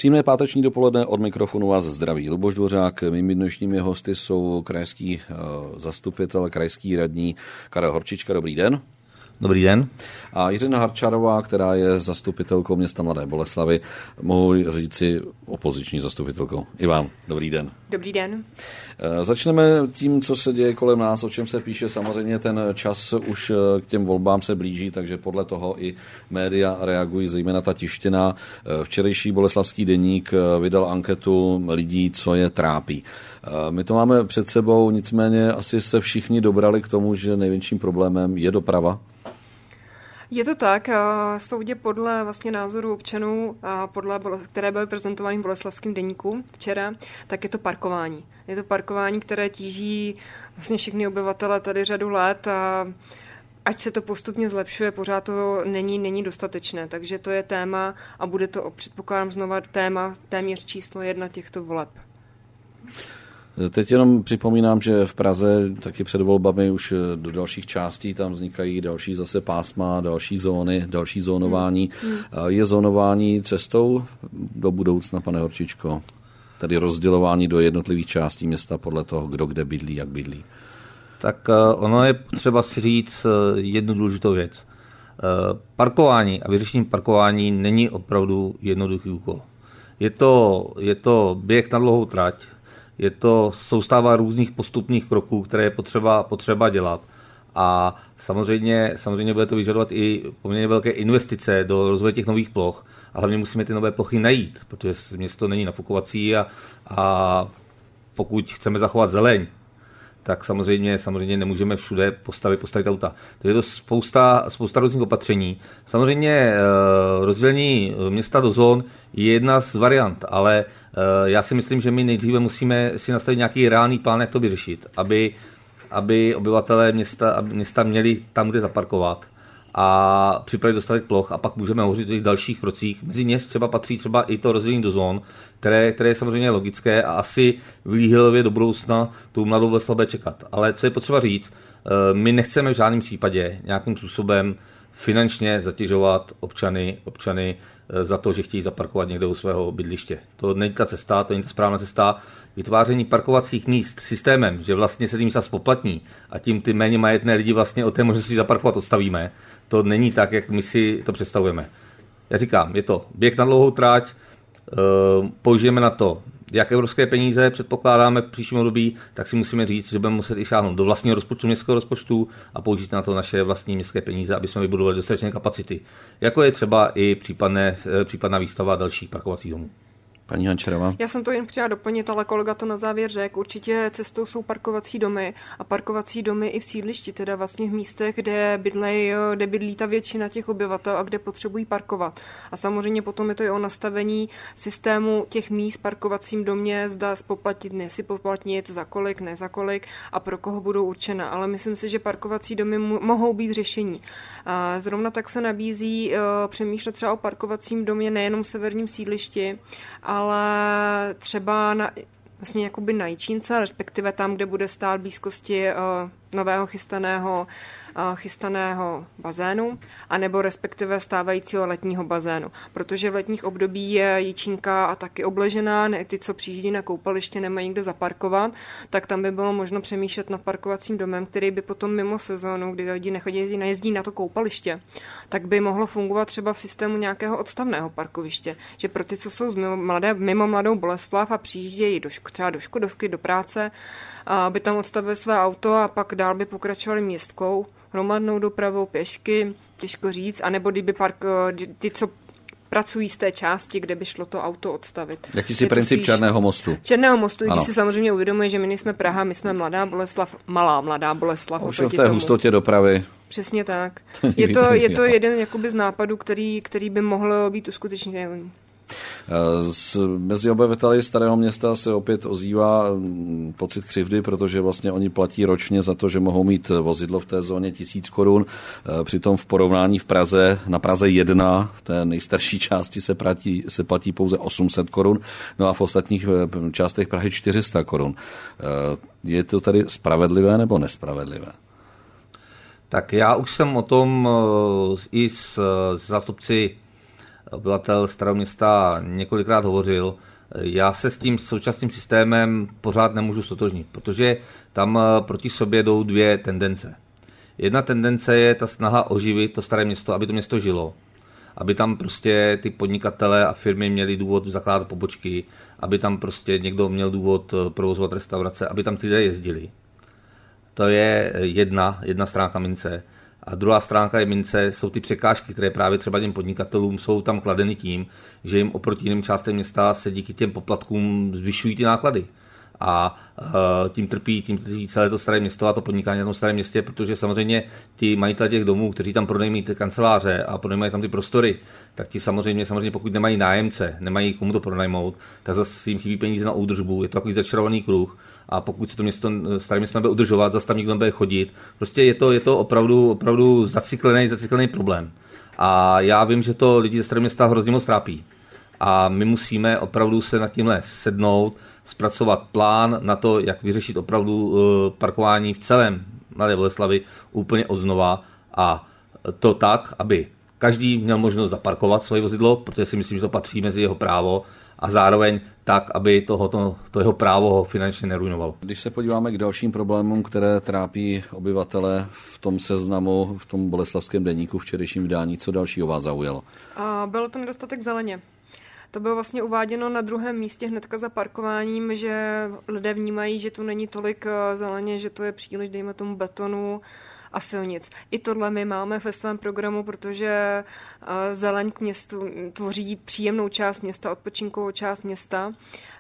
Příjemné páteční dopoledne, od mikrofonu vás zdraví Luboš Dvořák. Mými dnešními hosty jsou krajský zastupitel, krajský radní Karel Horčička. Dobrý den. Dobrý den. A Jiřina Harčárová, která je zastupitelkou města Mladé Boleslavi, mohu říci opoziční zastupitelkou. I vám. Dobrý den. Dobrý den. Začneme tím, co se děje kolem nás, o čem se píše. Samozřejmě ten čas už k těm volbám se blíží, takže podle toho i média reagují, zejména ta tištěná. Včerejší Boleslavský deník vydal anketu lidí, co je trápí. My to máme před sebou, nicméně asi se všichni dobrali k tomu, že největším problémem je doprava. Je to tak, soudě podle vlastně názoru občanů, které byly prezentovány v Boleslavském deníku včera, tak je to parkování. Je to parkování, které tíží vlastně všechny obyvatele tady řadu let a ať se to postupně zlepšuje, pořád to není dostatečné. Takže to je téma a bude to, předpokládám, znova téma téměř číslo 1 těchto voleb. Teď jenom připomínám, že v Praze taky před volbami už do dalších částí tam vznikají další zase pásma, další zóny, další zónování. Je zónování cestou do budoucna, pane Horčičko? Tedy rozdělování do jednotlivých částí města podle toho, kdo kde bydlí, jak bydlí. Tak ono je potřeba si říct jednu důležitou věc. Parkování a vyřešení parkování není opravdu jednoduchý úkol. Je to běh na dlouhou trať. Je to soustava různých postupných kroků, které je potřeba dělat. A samozřejmě bude to vyžadovat i poměrně velké investice do rozvoje těch nových ploch. A hlavně musíme ty nové plochy najít, protože město není nafukovací a pokud chceme zachovat zeleň, tak samozřejmě nemůžeme všude postavit auta. To je to spousta různých opatření. Samozřejmě rozdělení města do zón je jedna z variant, ale já si myslím, že my nejdříve musíme si nastavit nějaký reálný plán, jak to vyřešit, aby obyvatelé města měli tam, kde zaparkovat a připravit dostatek ploch a pak můžeme hovořit o těch dalších krocích. Mezi ně třeba patří třeba i to rozdělení do zón, které je samozřejmě logické a asi výhledově do budoucna tu Mladou Boleslav bude čekat. Ale co je potřeba říct, my nechceme v žádném případě nějakým způsobem finančně zatěžovat občany za to, že chtějí zaparkovat někde u svého bydliště. To není ta cesta, to není ta správná cesta. Vytváření parkovacích míst systémem, že vlastně se tím místa spoplatní a tím ty méně majetné lidi vlastně o té možnosti zaparkovat odstavíme, to není tak, jak my si to představujeme. Já říkám, je to běh na dlouhou trať, použijeme na to jak evropské peníze předpokládáme v příštím období, tak si musíme říct, že budeme muset i šáhnout do vlastního rozpočtu, městského rozpočtu a použít na to naše vlastní městské peníze, aby jsme vybudovali dostatečné kapacity. Jako je třeba i případná výstava dalších parkovacích domů. Paní Hančarová. Já jsem to jen chtěla doplnit, ale kolega to na závěr řekl. Určitě cestou jsou parkovací domy a parkovací domy i v sídlišti, teda vlastně v místech, kde bydlí ta většina těch obyvatel a kde potřebují parkovat. A samozřejmě potom je to i o nastavení systému těch míst parkovacím domě, zda spoplatnit, si poplatnit, za kolik, ne za kolik a pro koho budou určena. Ale myslím si, že parkovací domy mohou být řešení. A zrovna tak se nabízí přemýšlet třeba o parkovacím domě nejenom v severním sídlišti, ale třeba vlastně jakoby na Jičínce, respektive tam, kde bude stát v blízkosti nového chystaného bazénu, anebo respektive stávajícího letního bazénu. Protože v letních období je Jičínka a taky obležená, ne, ty, co přijíždí na koupaliště, nemají kde zaparkovat, tak tam by bylo možno přemýšlet nad parkovacím domem, který by potom mimo sezónu, kdy lidi nejezdí na to koupaliště, tak by mohlo fungovat třeba v systému nějakého odstavného parkoviště. Že pro ty, co jsou mimo Mladou Boleslav a přijíždějí třeba do Škodovky, do práce, aby tam odstavili své auto a pak dál by pokračovali městkou, hromadnou dopravou, pěšky, těžko říct, anebo kdyby ty, co pracují z té části, kde by šlo to auto odstavit. Jakýsi princip Černého mostu. Černého mostu, i když si samozřejmě uvědomuje, že my nejsme Praha, my jsme Mladá Boleslav, malá Mladá Boleslav. Už v té hustotě dopravy. Přesně tak. Je to jeden jakoby z nápadů, který by mohl být uskutečněný. Mezi obyvateli Starého Města se opět ozývá pocit křivdy, protože vlastně oni platí ročně za to, že mohou mít vozidlo v té zóně 1000 korun. Přitom v porovnání na Praze 1, v té nejstarší části se platí pouze 800 korun, no a v ostatních částech Prahy 400 korun. Je to tady spravedlivé nebo nespravedlivé? Tak já už jsem o tom i s zástupci obyvatel Starého Města několikrát hovořil. Já se s tím současným systémem pořád nemůžu stotožnit, protože tam proti sobě jdou dvě tendence. Jedna tendence je ta snaha oživit to Staré Město, aby to město žilo. Aby tam prostě ty podnikatele a firmy měli důvod zakládat pobočky, aby tam prostě někdo měl důvod provozovat restaurace, aby tam ty lidé jezdili. To je jedna stránka mince. A druhá stránka je mince, jsou ty překážky, které právě třeba těm podnikatelům jsou tam kladeny tím, že jim oproti jiným částem města se díky těm poplatkům zvyšují ty náklady. A tím trpí celé to Staré Město a to podnikání na tom Starém Městě, protože samozřejmě ti majitelé těch domů, kteří tam pronajímají ty kanceláře a pronajímají tam ty prostory, tak ti samozřejmě pokud nemají nájemce, nemají komu to pronajmout, tak zase jim chybí peníze na údržbu, je to takový začarovaný kruh a pokud se to Staré Město nebude udržovat, zase tam nikdo nebude chodit. Prostě je to opravdu zacyklený problém. A já vím, že to lidi ze Starého Města hrozně moc trápí. A my musíme opravdu se nad tímhle sednout, zpracovat plán na to, jak vyřešit opravdu parkování v celém Mladé Boleslavi úplně odznova a to tak, aby každý měl možnost zaparkovat svoje vozidlo, protože si myslím, že to patří mezi jeho právo a zároveň tak, aby to jeho právo ho finančně neruinovalo. Když se podíváme k dalším problémům, které trápí obyvatele v tom seznamu, v tom Boleslavském deníku včerejším vydání, co dalšího vás zaujalo? Bylo to nedostatek zeleně. To bylo vlastně uváděno na druhém místě hnedka za parkováním, že lidé vnímají, že tu není tolik zeleně, že to je příliš, dejme tomu, betonu a silnic. I tohle my máme ve svém programu, protože zeleň k městu tvoří příjemnou část města, odpočinkovou část města.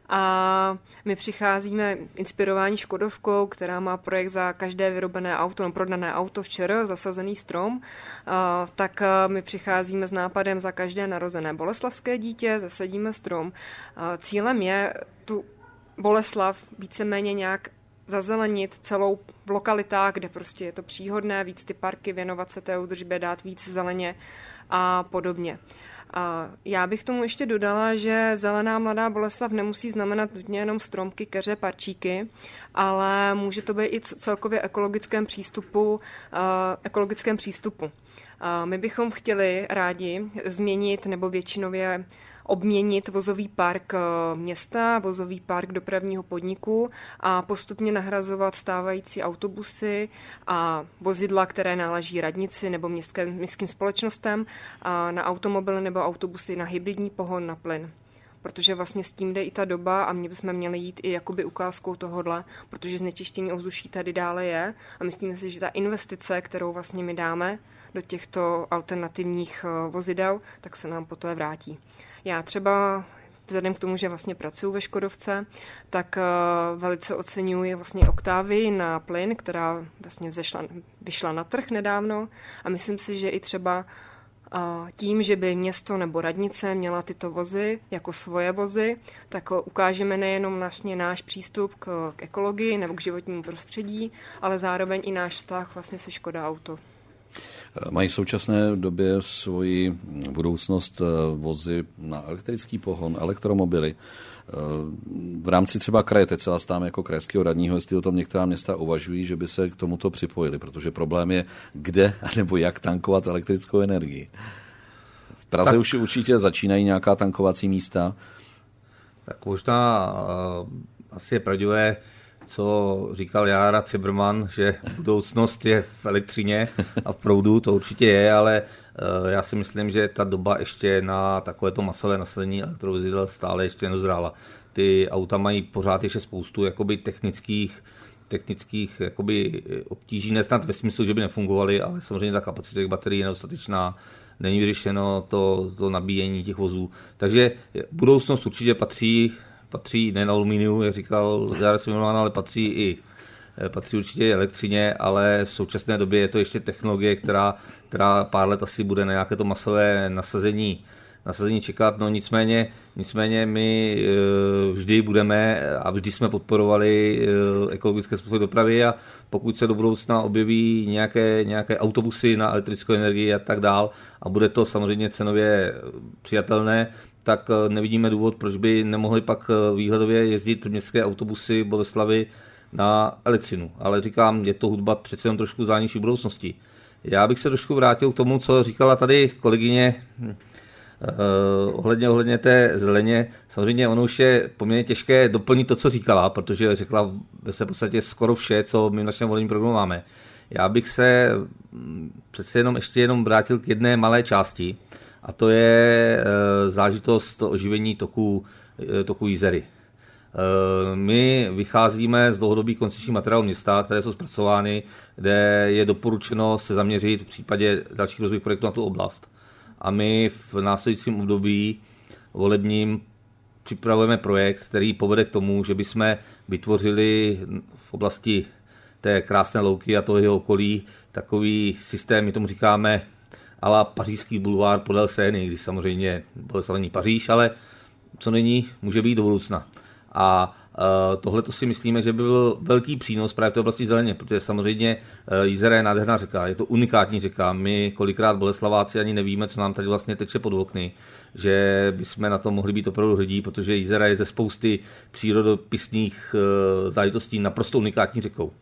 A my přicházíme inspirováni Škodovkou, která má projekt za každé vyrobené auto, prodané auto včera, zasazený strom, tak my přicházíme s nápadem za každé narozené boleslavské dítě, zasadíme strom. Cílem je tu Boleslav víceméně nějak zazelenit celou v lokalitách, kde prostě je to příhodné, víc ty parky, věnovat se té údržbě, dát víc zeleně a podobně. A já bych tomu ještě dodala, že zelená Mladá Boleslav nemusí znamenat nutně jenom stromky, keře, parčíky, ale může to být i celkově ekologickém přístupu. My bychom chtěli rádi změnit nebo většinově obměnit vozový park města, vozový park dopravního podniku a postupně nahrazovat stávající autobusy a vozidla, které náleží radnici nebo městským společnostem na automobily nebo autobusy na hybridní pohon na plyn. Protože vlastně s tím jde i ta doba a my bychom měli jít i jakoby ukázkou tohodle, protože znečištění ovzduší tady dále je a myslíme si, že ta investice, kterou vlastně my dáme do těchto alternativních vozidel, tak se nám poté vrátí. Já třeba vzhledem k tomu, že vlastně pracuji ve Škodovce, tak velice oceňuji vlastně Oktávii na plyn, která vlastně vyšla na trh nedávno a myslím si, že i třeba tím, že by město nebo radnice měla tyto vozy jako svoje vozy, tak ukážeme nejenom vlastně náš přístup k ekologii nebo k životnímu prostředí, ale zároveň i náš vztah vlastně se Škoda Auto. Mají v současné době svoji budoucnost vozy na elektrický pohon, elektromobily. V rámci třeba kraje, teď se vás tam jako krajského radního, jestli o tom některá města uvažují, že by se k tomuto připojili, protože problém je, kde nebo jak tankovat elektrickou energii. V Praze už určitě začínají nějaká tankovací místa. Tak možná asi je pravdivé, co říkal Jára Ciberman, že budoucnost je v elektřině a v proudu, to určitě je, ale já si myslím, že ta doba ještě na takovéto masové nasazení elektrovozidel stále ještě nedozrála. Ty auta mají pořád ještě spoustu jakoby technických jakoby obtíží, nesnad ve smyslu, že by nefungovaly, ale samozřejmě ta kapacita těch baterií je nedostatečná, není vyřešeno to nabíjení těch vozů. Takže budoucnost určitě patří nejen aluminiu, jak říkal Jára Ciberman, ale patří určitě i elektřině, ale v současné době je to ještě technologie, která pár let asi bude na nějaké to masové nasazení čekat. No nicméně my vždy budeme a vždy jsme podporovali ekologické způsoby dopravy a pokud se do budoucna objeví nějaké autobusy na elektrickou energii a tak dál a bude to samozřejmě cenově přijatelné, tak nevidíme důvod, proč by nemohli pak výhledově jezdit městské autobusy Boleslavy na elektřinu. Ale říkám, je to hudba přece jen trošku zánižší budoucnosti. Já bych se trošku vrátil k tomu, co říkala tady kolegyně Ohledně té zeleně, samozřejmě ono už je poměrně těžké doplnit to, co říkala, protože řekla v podstatě skoro vše, co my v našem volebním programu máme. Já bych se přece ještě jenom vrátil k jedné malé části, a to je záležitost oživení toku Jizery. My vycházíme z dlouhodobých koncepčních materiálů města, které jsou zpracovány, kde je doporučeno se zaměřit v případě dalších rozvojových projektů na tu oblast. A my v následujícím období volebním připravujeme projekt, který povede k tomu, že bychom vytvořili v oblasti té krásné louky a toho jeho okolí takový systém, my tomu říkáme a la pařížský bulvár podél Seiny, když samozřejmě není Paříž, ale co není, může být do budoucna. A tohle to si myslíme, že by byl velký přínos právě v té oblasti zeleně, protože samozřejmě Jizera je nádherná řeka, je to unikátní řeka. My kolikrát Boleslaváci ani nevíme, co nám tady vlastně teče pod okny, že bychom na to mohli být opravdu hrdí, protože Jizera je ze spousty přírodopisných záležitostí naprosto unikátní řekou.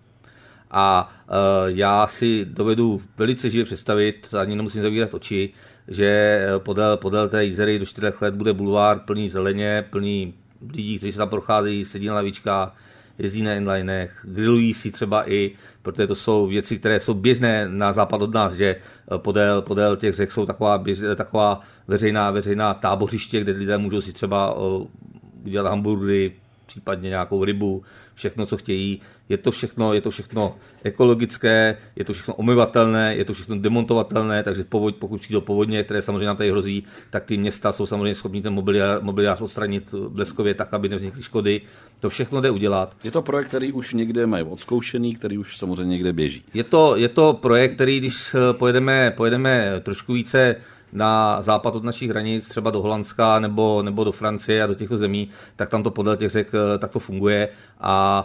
A já si dovedu velice živě představit, ani nemusím zavírat oči, že podél té Jizery do 4 let bude bulvár plný zeleně, plný lidí, kteří se tam procházejí, sedí na lavičkách, jezdí na inlinech, grillují si třeba i, protože to jsou věci, které jsou běžné na západ od nás, že podél těch řek jsou taková veřejná tábořiště, kde lidé můžou si třeba udělat hamburgery, případně nějakou rybu, všechno, co chtějí. Je to všechno ekologické, je to všechno omyvatelné, je to všechno demontovatelné, takže pokud přijdou povodně, které samozřejmě nám tady hrozí, tak ty města jsou samozřejmě schopní ten mobiliář odstranit bleskově tak, aby nevznikly škody. To všechno jde udělat. Je to projekt, který už někde mají odzkoušený, který už samozřejmě někde běží. Je to projekt, který když pojedeme trošku více na západ od našich hranic, třeba do Holandska nebo do Francie a do těchto zemí, tak tam to podle těch řek tak to funguje a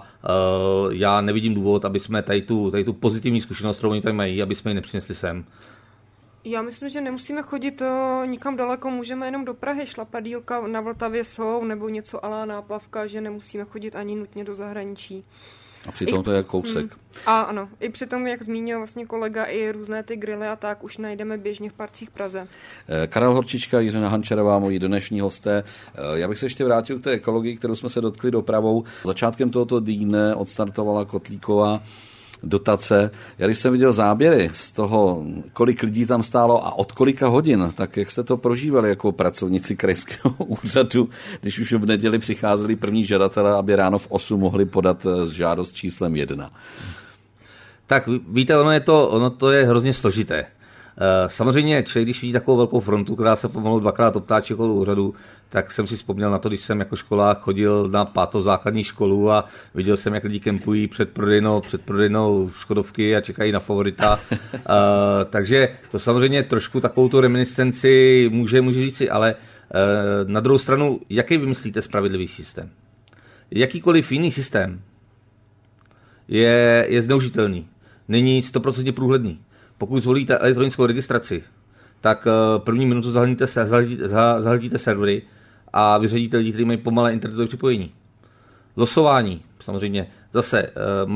já nevidím důvod, aby jsme tady tu pozitivní zkušenost, kterou oni tady mají, aby jsme ji nepřinesli sem. Já myslím, že nemusíme chodit nikam daleko, můžeme jenom do Prahy, šlapadýlka na Vltavě jsou, nebo něco alá Náplavka, že nemusíme chodit ani nutně do zahraničí. A přitom to je kousek. A ano, i přitom, jak zmínil vlastně kolega, i různé ty grily a tak už najdeme běžně v parcích Praze. Karel Horčička, Jiřina Hančerová, moji dnešní hosté. Já bych se ještě vrátil k té ekologii, kterou jsme se dotkli dopravou. Začátkem tohoto dne odstartovala Kotlíková dotace. Já když jsem viděl záběry z toho, kolik lidí tam stálo a od kolika hodin, tak jak jste to prožívali jako pracovníci krajského úřadu, když už v neděli přicházeli první žadatelé, aby ráno v 8 mohli podat žádost číslem 1? Tak víte, ono to je hrozně složité. Samozřejmě člověk, když vidí takovou velkou frontu, která se pomalu 2krát obtáčí okolo úřadu, tak jsem si vzpomněl na to, když jsem jako školák chodil na 5. základní školu a viděl jsem, jak lidi kempují před prodejnou Škodovky a čekají na favorita. Takže to samozřejmě trošku takovou tu reminiscenci může říci, ale na druhou stranu, jaký vymyslíte spravedlivý systém? Jakýkoliv jiný systém je zneužitelný. Není 100% průhledný. Pokud zvolíte elektronickou registraci, tak první minutu zahltíte servery a vyřadíte lidi, kteří mají pomalé internetové připojení. Losování samozřejmě zase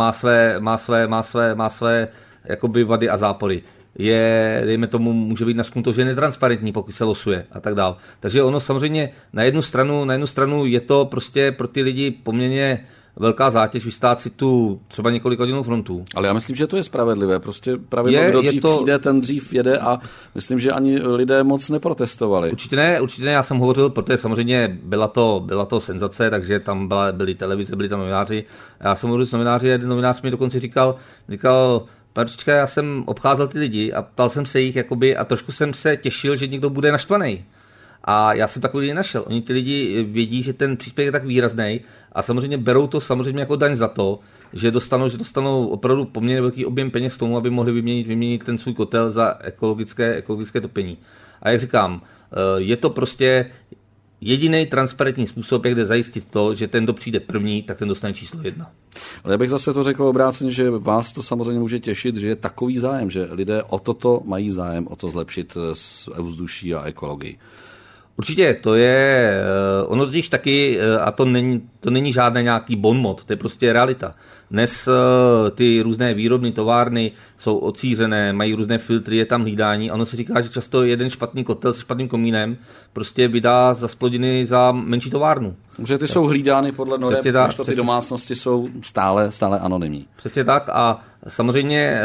má své jakoby vady a zápory. Dejme tomu, může být našknuto, že je netransparentní, pokud se losuje a tak dál. Takže ono samozřejmě na jednu stranu je to prostě pro ty lidi poměrně velká zátěž vystát si tu třeba několik hodinovou frontu. Ale já myslím, že to je spravedlivé. Prostě pravidlo, kdo dřív přijde, ten dřív jede a myslím, že ani lidé moc neprotestovali. Určitě ne, já jsem hovořil, protože samozřejmě byla to senzace, takže tam byly televize, byli tam novináři. Já jsem hovořil s novináři a jeden novinář mi dokonce říkal, Pančička, já jsem obcházel ty lidi a ptal jsem se jich jakoby, a trošku jsem se těšil, že někdo bude naštvaný. A já jsem takový lidi našel. Oni ty lidi vědí, že ten příspěvek je tak výrazný a samozřejmě berou to samozřejmě jako daň za to, že dostanou opravdu poměrně velký objem peněz k tomu, aby mohli vyměnit ten svůj kotel za ekologické topení. A jak říkám, je to prostě jediný transparentní způsob, jak jde zajistit to, že ten, kdo přijde první, tak ten dostane číslo 1. Ale já bych zase to řekl obráceně, že vás to samozřejmě může těšit, že je takový zájem, že lidé o toto mají zájem, o to zlepšit ovzduší a ekologii. Určitě, to je, ono totiž taky, a to není žádný nějaký bonmot, to je prostě realita. Dnes ty různé výrobny, továrny jsou ocířené, mají různé filtry, je tam hlídání. Ono se říká, že často jeden špatný kotel s špatným komínem prostě vydá za zplodiny za menší továrnu. Že ty jsou hlídány podle norem, když to ty domácnosti jsou stále anonymní. Přesně tak a samozřejmě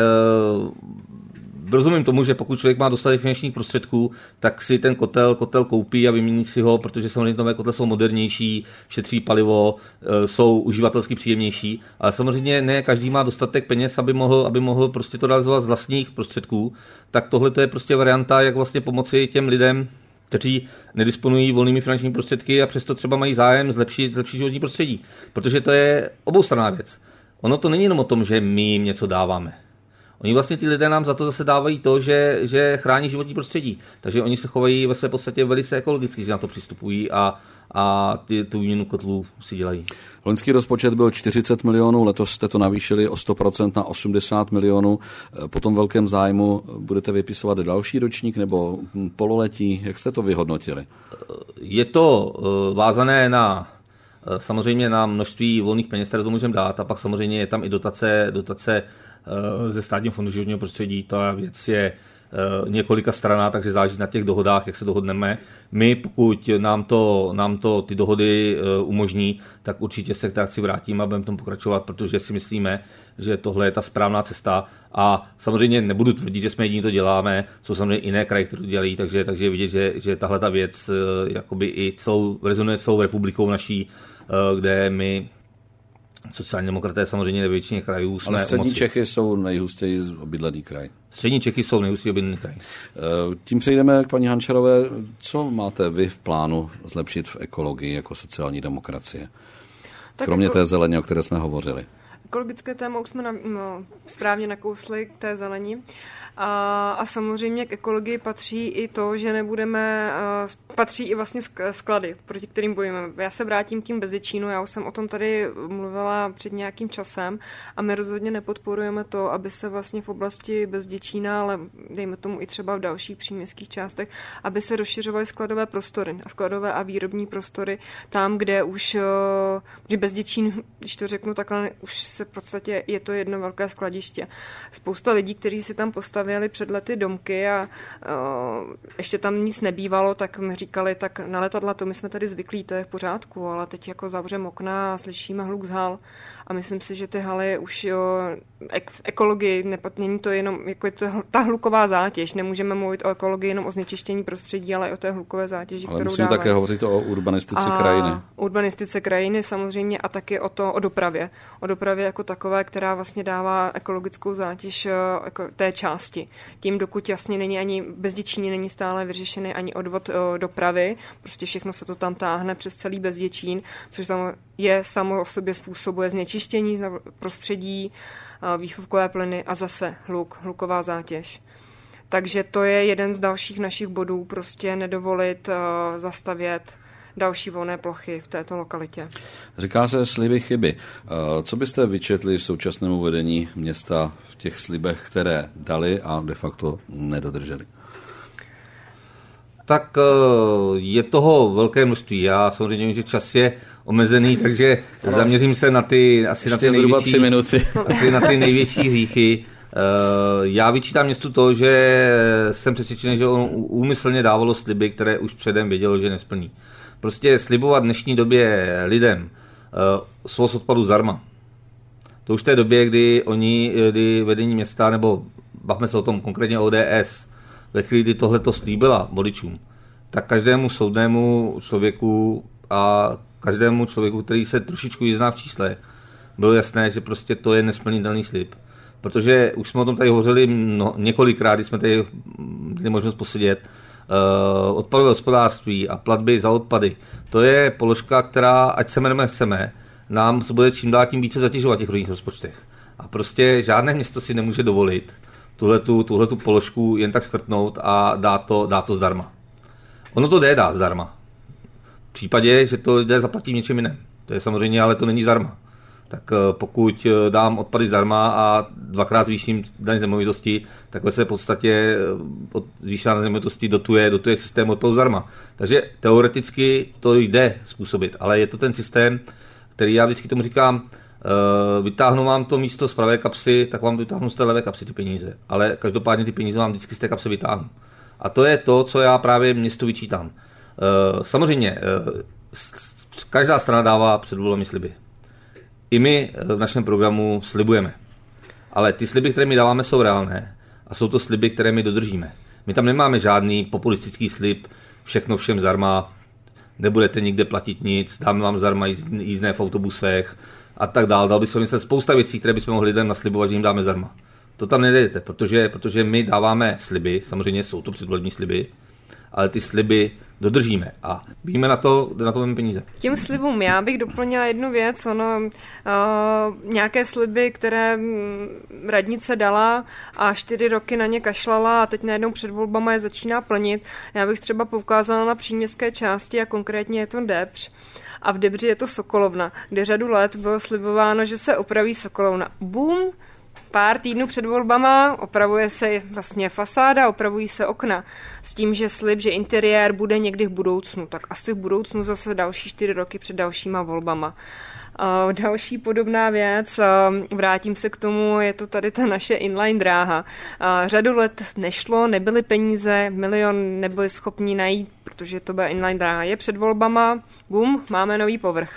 rozumím tomu, že pokud člověk má dostatek finančních prostředků, tak si ten kotel koupí a vymění si ho, protože samozřejmě nové kotle jsou modernější, šetří palivo, jsou uživatelsky příjemnější, ale samozřejmě ne každý má dostatek peněz, aby mohl prostě to realizovat z vlastních prostředků, tak tohle to je prostě varianta, jak vlastně pomoci těm lidem, kteří nedisponují volnými finančními prostředky a přesto třeba mají zájem zlepšit životní prostředí, protože to je oboustranná věc. Ono to není jenom o tom, že my jim něco dáváme. Oni vlastně ty lidé nám za to zase dávají to, že chrání životní prostředí. Takže oni se chovají ve své podstatě velice ekologicky, že na to přistupují a tu výměnu kotlů si dělají. Loňský rozpočet byl 40 milionů, letos jste to navýšili o 100% na 80 milionů. Po tom velkém zájmu budete vypisovat další ročník nebo pololetí? Jak jste to vyhodnotili? Je to vázané samozřejmě na množství volných peněz, které to můžeme dát, a pak samozřejmě je tam i dotace ze Státního fondu životního prostředí. Ta věc je několika stranách, takže záleží na těch dohodách, jak se dohodneme. My, pokud nám to ty dohody umožní, tak určitě se k té akci vrátíme a budeme tomu pokračovat, protože si myslíme, že tohle je ta správná cesta. A samozřejmě nebudu tvrdit, že jsme jediní to děláme, jsou samozřejmě jiné kraje, které to dělají, takže je vidět, že tahle ta věc jakoby i rezonuje celou republikou naší, kde my sociální demokraté samozřejmě ve většině krajů jsme. Ale střední Čechy jsou nejhustěji obydlený kraj. Střední Čechy jsou nejhustěji obydlený kraj. Tím přejdeme k paní Hančarové. Co máte vy v plánu zlepšit v ekologii jako sociální demokracie? Kromě té zeleně, o které jsme hovořili. Ekologické téma už jsme správně nakousli k té zelení. A samozřejmě k ekologii patří i to, že patří i vlastně sklady, proti kterým bojujeme. Já se vrátím tím Bezděčínu, já už jsem o tom tady mluvila před nějakým časem a my rozhodně nepodporujeme to, aby se vlastně v oblasti Bezděčína, ale dejme tomu i třeba v dalších příměstských částech, aby se rozšiřovaly skladové prostory a skladové a výrobní prostory tam, kde už Bezděčín, když to řeknu takhle, už se v podstatě je to jedno velké skladiště. Spousta lidí, kteří si tam postavili před lety domky a ještě tam nic nebývalo, tak mi říkali, tak na letadla to my jsme tady zvyklí, to je v pořádku, ale teď jako zavřeme okna a slyšíme hluk z hal. A myslím si, že ty haly už v ekologii není to jenom jako je to ta hluková zátěž. Nemůžeme mluvit o ekologii jenom o znečištění prostředí, ale i o té hlukové zátěži, ale kterou musíme dávají. také hovořit o urbanistice krajiny. Urbanistice krajiny samozřejmě a taky o dopravě. O dopravě jako takové, která vlastně dává ekologickou zátěž té části. Tím, dokud jasně není ani Bezděčíně není stále vyřešený ani odvod dopravy, prostě všechno se to tam táhne přes celý Bezděčín, což je samo o sobě způsobuje znečištění prostředí, výfukové plyny a zase hluková zátěž. Takže to je jeden z dalších našich bodů, prostě nedovolit zastavět další volné plochy v této lokalitě. Říká se sliby chyby. Co byste vyčetli současnému vedení města v těch slibech, které dali a de facto nedodrželi? Tak je toho velké množství. Já samozřejmě vím, že čas je omezený, takže zaměřím se na ty největší hříchy. Já vyčítám městu to, že jsem přesvědčený, že on úmyslně dávalo sliby, které už předem vědělo, že nesplní. Prostě slibovat v dnešní době lidem svoz odpadu zdarma. To už v té době, kdy vedení města, nebo bavme se o tom konkrétně ODS, ve chvíli, kdy tohleto slíbila voličům, tak každému soudnému člověku a každému člověku, který se trošičku vyzná v číslech, bylo jasné, že prostě to je nesplnitelný slib. Protože už jsme o tom tady hovořili několikrát, když jsme tady měli možnost posedět, odpadové hospodářství a platby za odpady. To je položka, která, ať chceme, nám se bude čím dál tím více zatěžovat v těch rodinných rozpočtech. A prostě žádné město si nemůže dovolit tuhletu položku jen tak škrtnout a dá to zdarma. Ono to dá zdarma. V případě, že to jde zaplatit něčím jiném. To je samozřejmě, ale to není zdarma. Tak pokud dám odpady zdarma a dvakrát zvýším daň z nemovitosti, tak ve své podstatě zvýšená daň z nemovitosti dotuje systém odpadu zdarma. Takže teoreticky to jde způsobit, ale je to ten systém, který já vždycky tomu říkám, vytáhnu vám to místo z pravé kapsy, tak vám vytáhnu z té levé kapsy ty peníze. Ale každopádně ty peníze vám vždycky z té kapsy vytáhnu. A to je to, co já právě městu vyčítám. Samozřejmě, každá strana dává před volbami sliby. I my v našem programu slibujeme. Ale ty sliby, které my dáváme, jsou reálné. A jsou to sliby, které my dodržíme. My tam nemáme žádný populistický slib, všechno všem zdarma, nebudete nikde platit nic, dáme vám zdarma jízdné v autobusech a tak dál. Dal by se myslet spousta věcí, které bychom mohli lidem naslibovat, že jim dáme zdarma. To tam nejdete, protože my dáváme sliby, samozřejmě jsou to předvolební sliby, ale ty sliby dodržíme a víme na to máme peníze. Tím slibům já bych doplnila jednu věc, nějaké sliby, které radnice dala a 4 roky na ně kašlala a teď najednou před volbama je začíná plnit. Já bych třeba poukázala na příměstské části a konkrétně je to Debř. A v Debři je to Sokolovna, kde řadu let bylo slibováno, že se opraví Sokolovna. Bum! Pár týdnů před volbama opravuje se vlastně fasáda, opravují se okna s tím, že slib, že interiér bude někdy v budoucnu, tak asi v budoucnu zase další 4 roky před dalšíma volbama. Další podobná věc, vrátím se k tomu, je to tady ta naše inline dráha. Řadu let nešlo, nebyly peníze, milion nebyli schopni najít, protože to byla inline dráha. Je před volbama, bum, máme nový povrch.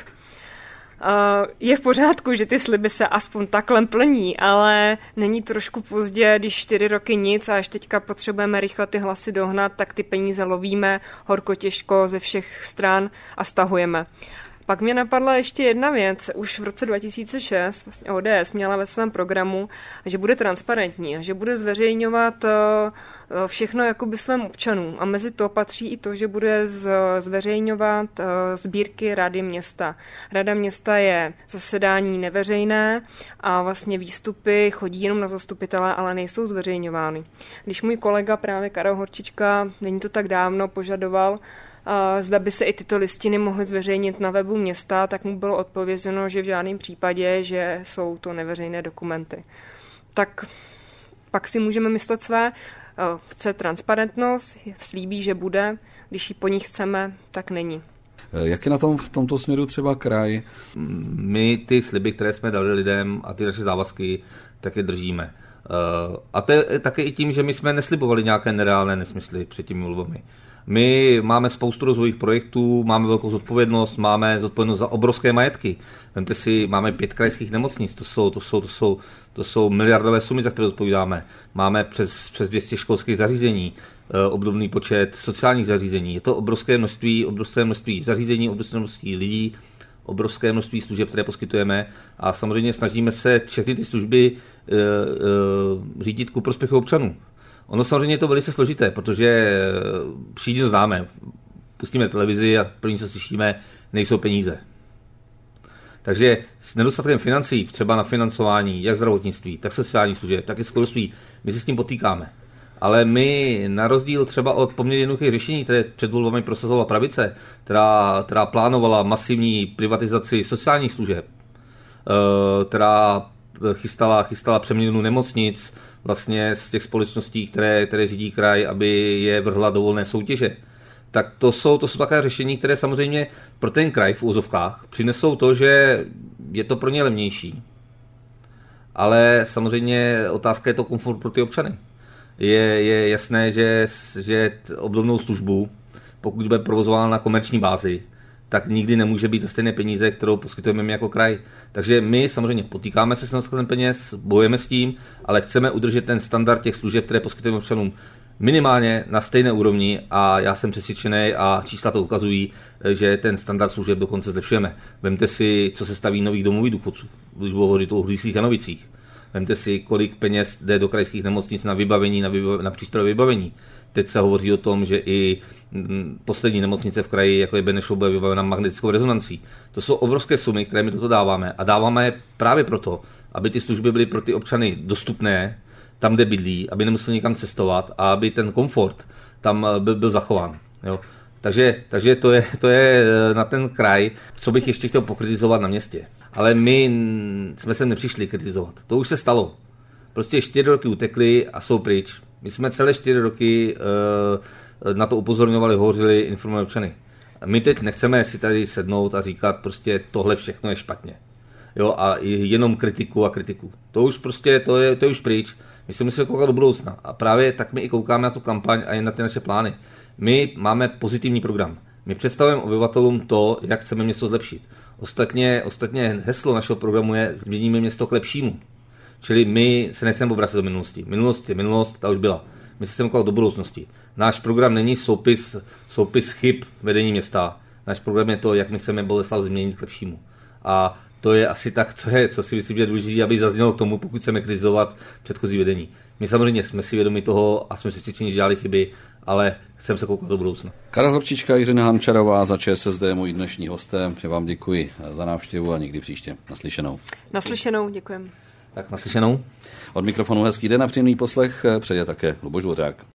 Je v pořádku, že ty sliby se aspoň takhle plní, ale není trošku pozdě, když 4 roky nic a až teďka potřebujeme rychle ty hlasy dohnat, tak ty peníze lovíme horko těžko ze všech stran a stahujeme. Pak mě napadla ještě jedna věc. Už v roce 2006 vlastně ODS měla ve svém programu, že bude transparentní a že bude zveřejňovat všechno jakoby svým občanům. A mezi to patří i to, že bude zveřejňovat sbírky Rady města. Rada města je zasedání neveřejné a vlastně výstupy chodí jenom na zastupitele, ale nejsou zveřejňovány. Když můj kolega právě Karel Horčička, není to tak dávno, požadoval, zda by se i tyto listiny mohly zveřejnit na webu města, tak mu bylo odpovězeno, že v žádném případě, že jsou to neveřejné dokumenty. Tak pak si můžeme myslet své, chce transparentnost, slíbí, že bude, když ji po ní chceme, tak není. Jak je na tom v tomto směru třeba kraj? My ty sliby, které jsme dali lidem a ty naše závazky, tak je držíme. A to je také i tím, že my jsme neslibovali nějaké nereálné nesmysly před těmi volbami. My máme spoustu rozvojových projektů, máme velkou zodpovědnost, máme zodpovědnost za obrovské majetky. Vemte si, máme 5 krajských nemocnic, to jsou miliardové sumy, za které odpovídáme. Máme přes 200 školských zařízení, obdobný počet sociálních zařízení. Je to obrovské množství zařízení, obrovské množství lidí, obrovské množství služeb, které poskytujeme a samozřejmě snažíme se všechny ty služby řídit ku prospěchu občanů. Ono samozřejmě je to velice složité, protože všichni to známe. Pustíme televizi a první, co slyšíme, nejsou peníze. Takže s nedostatkem financí, třeba na financování, jak zdravotnictví, tak sociální služeb, tak i školství, my se s tím potýkáme. Ale my, na rozdíl třeba od poměrně jednoduchých řešení, které před volbami prosazovala pravice, která plánovala masivní privatizaci sociálních služeb, která chystala přeměnu nemocnic vlastně z těch společností, které řídí kraj, aby je vrhla do volné soutěže. Tak to jsou takové řešení, které samozřejmě pro ten kraj v úzovkách přinesou to, že je to pro ně levnější. Ale samozřejmě otázka je to komfort pro ty občany. Je jasné, že obdobnou službu, pokud bude provozována na komerční bázi, tak nikdy nemůže být za stejné peníze, kterou poskytujeme my jako kraj. Takže my samozřejmě potýkáme se s nedostatkem peněz, bojujeme s tím, ale chceme udržet ten standard těch služeb, které poskytujeme občanům, minimálně na stejné úrovni a já jsem přesvědčený a čísla to ukazují, že ten standard služeb dokonce zlepšujeme. Vemte si, co se staví nových domových důchodců, když budu hovořit o Uhlíckých Janovicích. Vemte si, kolik peněz jde do krajských nemocnic na vybavení, na přístrojové vybavení. Teď se hovoří o tom, že i poslední nemocnice v kraji, jako je Benešov, bude vybavena magnetickou rezonancí. To jsou obrovské sumy, které my toto dáváme. A dáváme je právě proto, aby ty služby byly pro ty občany dostupné, tam, kde bydlí, aby nemuseli někam cestovat a aby ten komfort tam byl zachován. Jo. Takže to je na ten kraj, co bych ještě chtěl pokritizovat na městě. Ale my jsme sem nepřišli kritizovat. To už se stalo. Prostě 4 roky utekly a jsou pryč. My jsme celé 4 roky na to upozorňovali, hovořili, informovali občany. My teď nechceme si tady sednout a říkat prostě tohle všechno je špatně. Jo, a jenom kritiku. To už prostě, to je už pryč. My se musíme koukat do budoucna. A právě tak my i koukáme na tu kampaň a na ty naše plány. My máme pozitivní program. My představujeme obyvatelům to, jak chceme město zlepšit. Ostatně heslo našeho programu je změníme město k lepšímu. Čili my se nechceme obracet do minulosti. Minulost je minulost, ta už byla. My se chceme koukat do budoucnosti. Náš program není soupis chyb vedení města. Náš program je to, jak my chceme Boleslav změnit k lepšímu. A to je asi tak, co si myslím, že je důležité, aby zaznělo k tomu, pokud chceme kritizovat předchozí vedení. My samozřejmě jsme si vědomi toho a jsme přesvědčeni, že dělali chyby, ale chceme se koukat do budoucna. Karel Hrubčička, Jiřina Hančarová za ČSSD, můj dnešní hosté. Já vám děkuji za návštěvu a někdy příště. Naslyšenou. Naslyšenou, děkujeme. Tak naslyšenou. Od mikrofonu hezký den a příjemný poslech přeje také Luboš Dvořák.